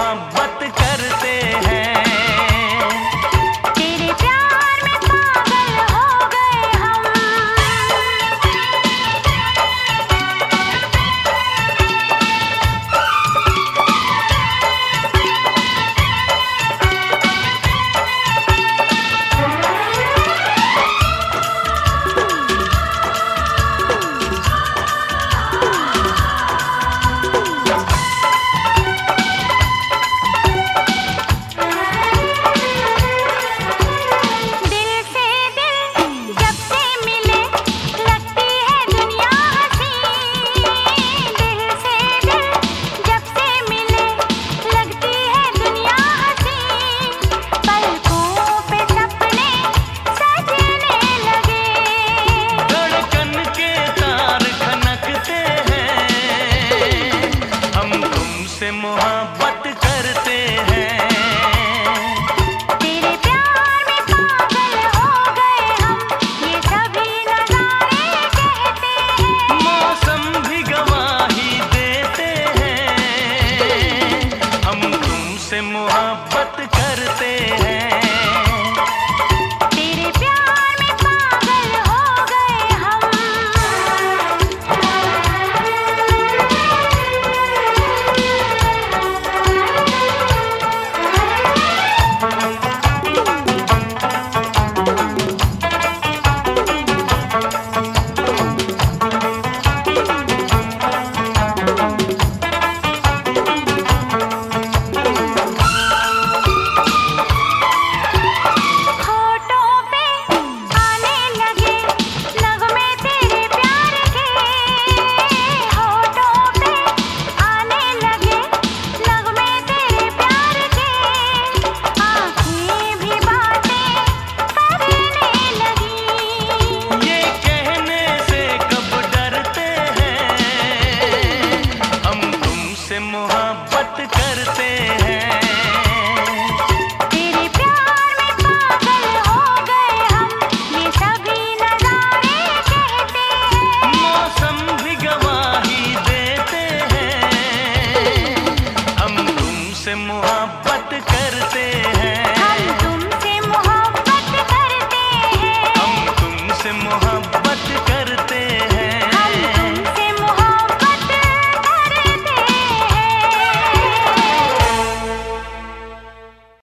मोहब्बत करते हैं। तेरे प्यार में पागल हो गए हम। मोहब्बत करते हैं। तेरे प्यार में पागल हो गए हम, ये सभी नजारे कहते हैं। मौसम भी गवाही देते हैं, हम तुमसे मोहब्बत करते हैं। तेरे प्यार में पागल हो गए हम। मोहब्बत करते हैं। तेरे प्यार में पागल हो गए हम, ये सभी नजारे कहते हैं। मौसम भी गवाही देते हैं, हम तुमसे मोहब्बत करते हैं। हम तुमसे मोहब्बत करते हैं। हम तुमसे मोहब्बत